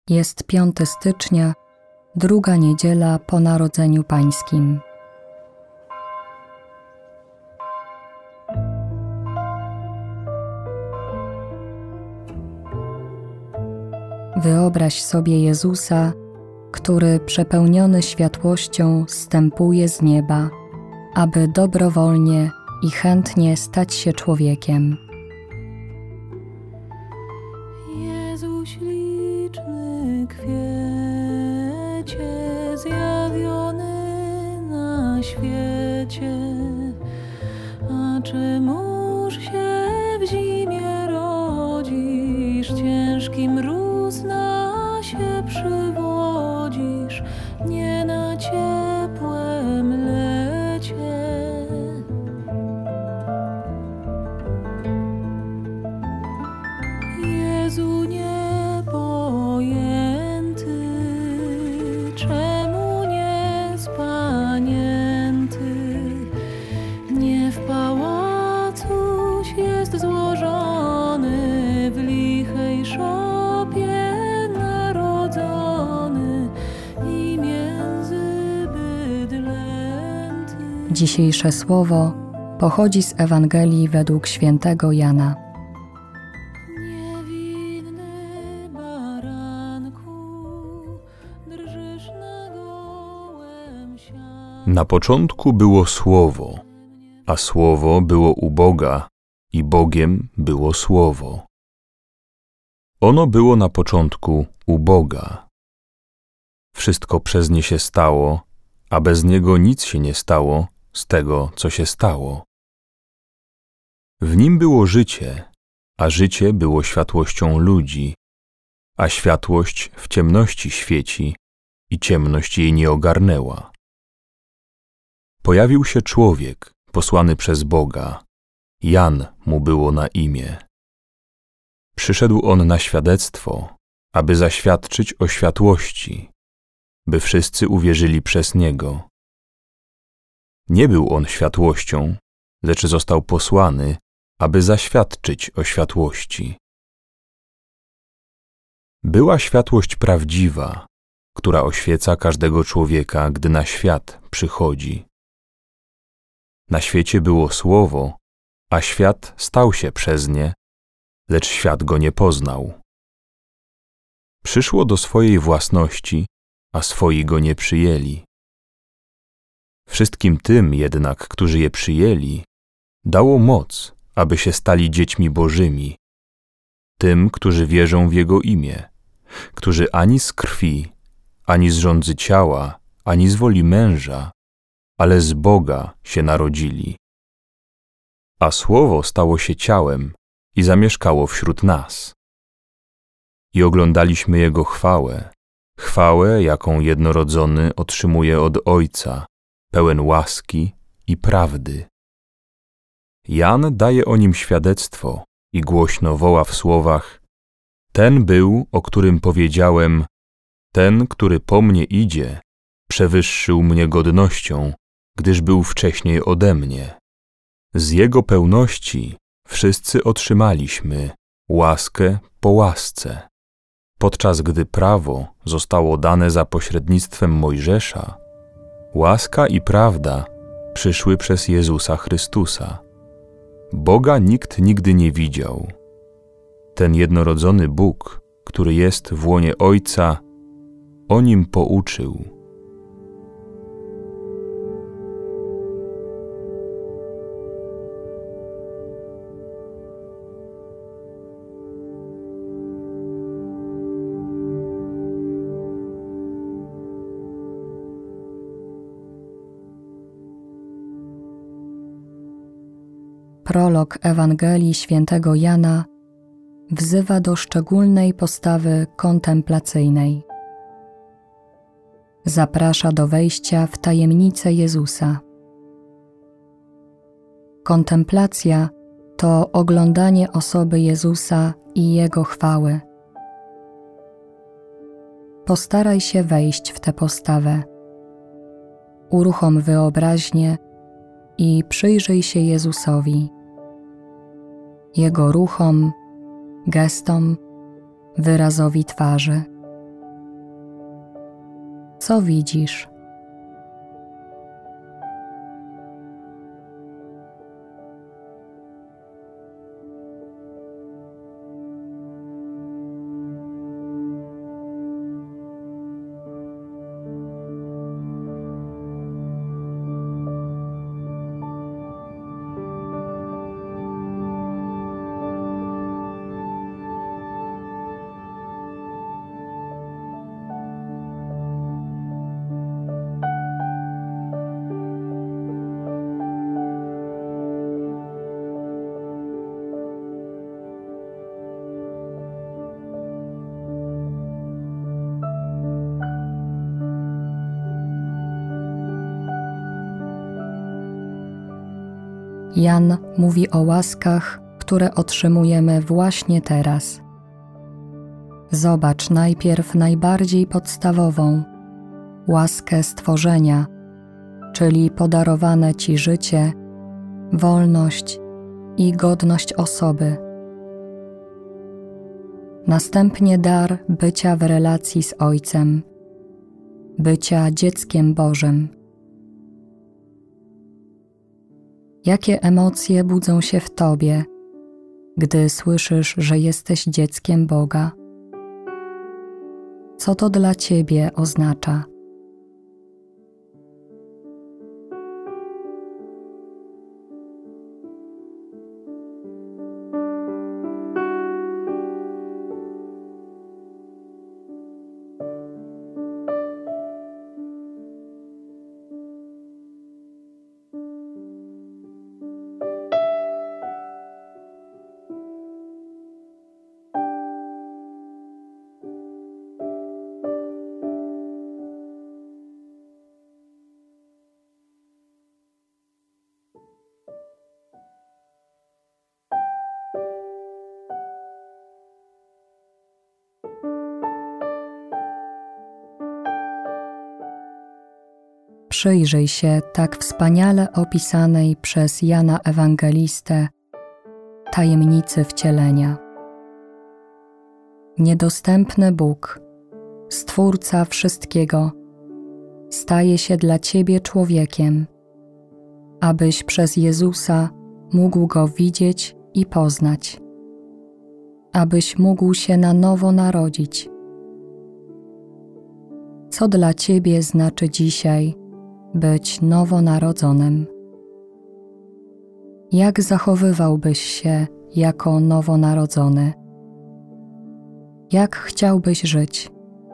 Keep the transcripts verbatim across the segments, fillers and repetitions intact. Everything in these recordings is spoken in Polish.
Jest piątego stycznia, druga niedziela po Narodzeniu Pańskim. Wyobraź sobie Jezusa, który przepełniony światłością zstępuje z nieba, aby dobrowolnie i chętnie stać się człowiekiem. Jezu śliczny kwiecie, zjawiony na świecie, a czemuż się w zimie rodzisz, ciężki mróz na się przywodzisz, nie na ciepłym lecie. Jezu niepojęty, czemu nie spanięty, nie w pałacuś jest złożony, w lichej szopie narodzony i między bydlęty. Dzisiejsze słowo pochodzi z Ewangelii według świętego Jana. Na początku było Słowo, a Słowo było u Boga i Bogiem było Słowo. Ono było na początku u Boga. Wszystko przez nie się stało, a bez niego nic się nie stało z tego, co się stało. W nim było życie, a życie było światłością ludzi, a światłość w ciemności świeci i ciemność jej nie ogarnęła. Pojawił się człowiek, posłany przez Boga. Jan mu było na imię. Przyszedł on na świadectwo, aby zaświadczyć o światłości, by wszyscy uwierzyli przez niego. Nie był on światłością, lecz został posłany, aby zaświadczyć o światłości. Była światłość prawdziwa, która oświeca każdego człowieka, gdy na świat przychodzi. Na świecie było Słowo, a świat stał się przez nie, lecz świat go nie poznał. Przyszło do swojej własności, a swoi go nie przyjęli. Wszystkim tym jednak, którzy je przyjęli, dało moc, aby się stali dziećmi Bożymi, tym, którzy wierzą w Jego imię, którzy ani z krwi, ani z żądzy ciała, ani z woli męża, ale z Boga się narodzili. A Słowo stało się ciałem i zamieszkało wśród nas. I oglądaliśmy Jego chwałę, chwałę, jaką jednorodzony otrzymuje od Ojca, pełen łaski i prawdy. Jan daje o nim świadectwo i głośno woła w słowach: Ten był, o którym powiedziałem, ten, który po mnie idzie, przewyższył mnie godnością, gdyż był wcześniej ode mnie. Z Jego pełności wszyscy otrzymaliśmy łaskę po łasce. Podczas gdy prawo zostało dane za pośrednictwem Mojżesza, łaska i prawda przyszły przez Jezusa Chrystusa. Boga nikt nigdy nie widział. Ten jednorodzony Bóg, który jest w łonie Ojca, o Nim pouczył. Prolog Ewangelii świętego Jana wzywa do szczególnej postawy kontemplacyjnej. Zaprasza do wejścia w tajemnicę Jezusa. Kontemplacja to oglądanie osoby Jezusa i Jego chwały. Postaraj się wejść w tę postawę. Uruchom wyobraźnię i przyjrzyj się Jezusowi, Jego ruchom, gestom, wyrazowi twarzy. Co widzisz? Jan mówi o łaskach, które otrzymujemy właśnie teraz. Zobacz najpierw najbardziej podstawową łaskę stworzenia, czyli podarowane Ci życie, wolność i godność osoby. Następnie dar bycia w relacji z Ojcem, bycia dzieckiem Bożym. Jakie emocje budzą się w Tobie, gdy słyszysz, że jesteś dzieckiem Boga? Co to dla Ciebie oznacza? Przyjrzyj się tak wspaniale opisanej przez Jana Ewangelistę tajemnicy wcielenia. Niedostępny Bóg, Stwórca wszystkiego, staje się dla Ciebie człowiekiem, abyś przez Jezusa mógł Go widzieć i poznać, abyś mógł się na nowo narodzić. Co dla Ciebie znaczy dzisiaj być nowonarodzonym? Jak zachowywałbyś się jako nowonarodzony? Jak chciałbyś żyć?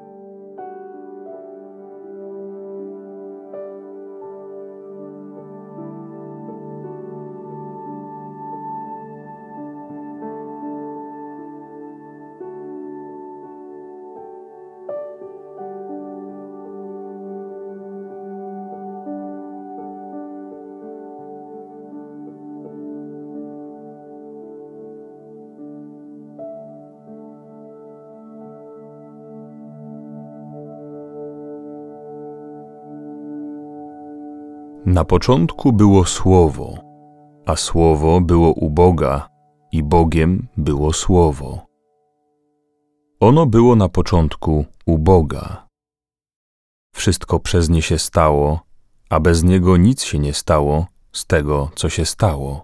Na początku było Słowo, a Słowo było u Boga i Bogiem było Słowo. Ono było na początku u Boga. Wszystko przez nie się stało, a bez niego nic się nie stało z tego, co się stało.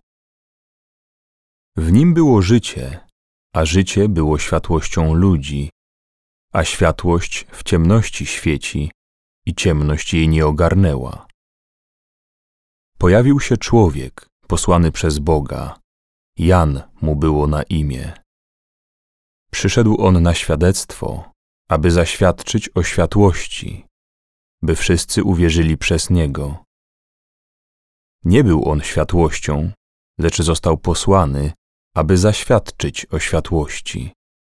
W nim było życie, a życie było światłością ludzi, a światłość w ciemności świeci i ciemność jej nie ogarnęła. Pojawił się człowiek, posłany przez Boga. Jan mu było na imię. Przyszedł on na świadectwo, aby zaświadczyć o światłości, by wszyscy uwierzyli przez niego. Nie był on światłością, lecz został posłany, aby zaświadczyć o światłości.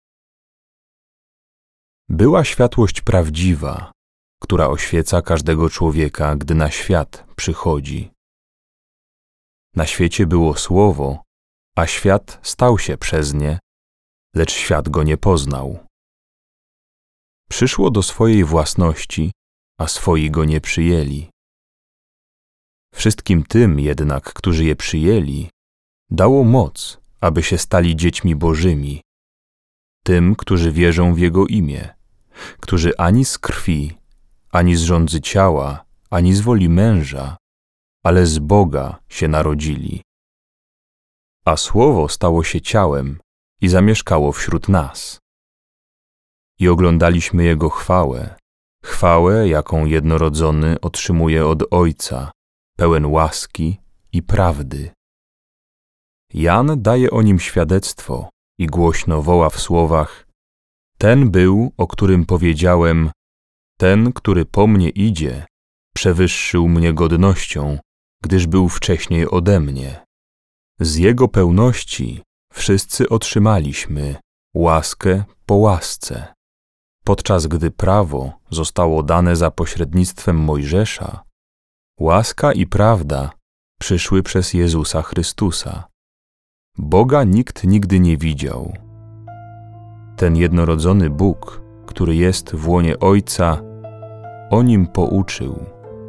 Była światłość prawdziwa, która oświeca każdego człowieka, gdy na świat przychodzi. Na świecie było Słowo, a świat stał się przez nie, lecz świat go nie poznał. Przyszło do swojej własności, a swoi go nie przyjęli. Wszystkim tym jednak, którzy je przyjęli, dało moc, aby się stali dziećmi Bożymi, tym, którzy wierzą w Jego imię, którzy ani z krwi, ani z rządzy ciała, ani z woli męża, ale z Boga się narodzili. A Słowo stało się ciałem i zamieszkało wśród nas. I oglądaliśmy Jego chwałę, chwałę, jaką jednorodzony otrzymuje od Ojca, pełen łaski i prawdy. Jan daje o nim świadectwo i głośno woła w słowach: Ten był, o którym powiedziałem, ten, który po mnie idzie, przewyższył mnie godnością, gdyż był wcześniej ode mnie. Z Jego pełności wszyscy otrzymaliśmy łaskę po łasce. Podczas gdy prawo zostało dane za pośrednictwem Mojżesza, łaska i prawda przyszły przez Jezusa Chrystusa. Boga nikt nigdy nie widział. Ten jednorodzony Bóg, który jest w łonie Ojca, o Nim pouczył.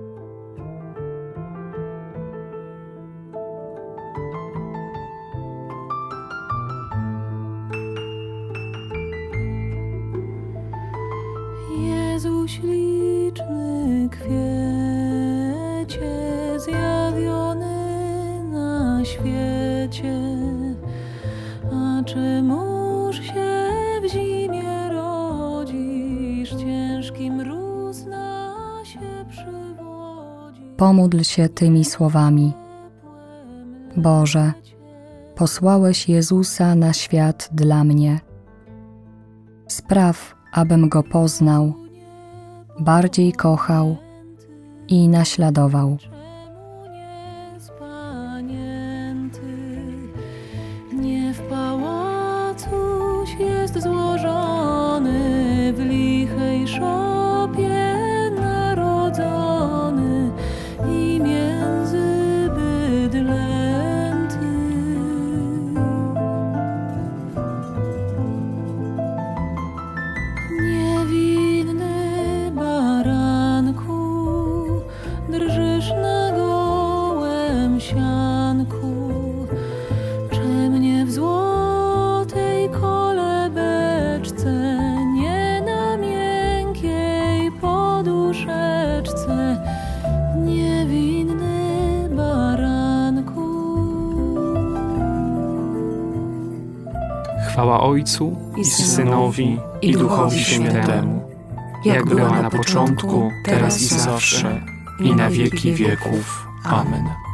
Jezu śliczny kwiecie, zjawiony na świecie, a czemuż się w zimie rodzisz, ciężki mróz na się przywodzi. Pomódl się tymi słowami. Boże, posłałeś Jezusa na świat dla mnie. Spraw, abym Go poznał, bardziej kochał i naśladował. Czemu nie spanięty, nie w pałacuś jest złożony, w lichej szopie narodzony i między bydlęty. Niewinny baranku, drżysz na gołym sianku, czem nie w złotej kolebeczce, nie na miękkiej poduszeczce. Niewinny baranku. Chwała Ojcu i Synowi i Duchowi Świętemu, jak była na początku, teraz i zawsze, i na wieki wieków. Amen.